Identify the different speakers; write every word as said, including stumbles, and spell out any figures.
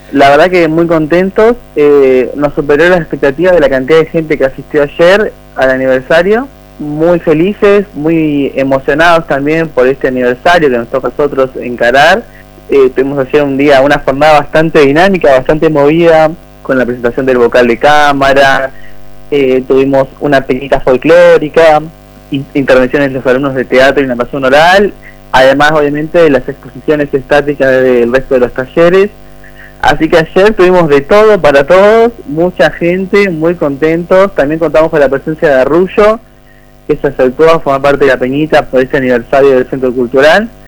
Speaker 1: La verdad que muy contentos, eh, nos superó las expectativas de la cantidad de gente que asistió ayer al aniversario, muy felices, muy emocionados también por este aniversario que nos toca a nosotros encarar. Eh, tuvimos ayer un día, una jornada bastante dinámica, bastante movida, con la presentación del vocal de cámara, eh, tuvimos una peñita folclórica, in intervenciones de los alumnos de teatro y natación oral, además obviamente de las exposiciones estáticas del resto de los talleres. Así que ayer tuvimos de todo para todos, mucha gente, muy contentos. También contamos con la presencia de Arrullo, que se acercó a formar parte de la peñita por ese aniversario del Centro Cultural.